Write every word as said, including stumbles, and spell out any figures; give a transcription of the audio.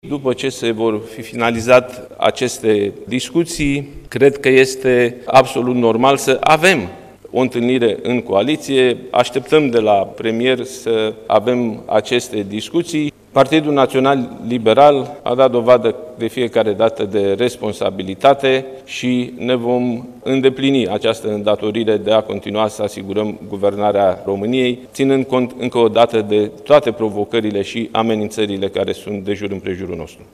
După ce se vor fi finalizat aceste discuții, cred că este absolut normal să avem o întâlnire în coaliție. Așteptăm de la premier să avem aceste discuții. Partidul Național Liberal a dat dovadă de fiecare dată de responsabilitate și ne vom îndeplini această îndatorire de a continua să asigurăm guvernarea României, ținând cont încă o dată de toate provocările și amenințările care sunt de jur împrejurul nostru.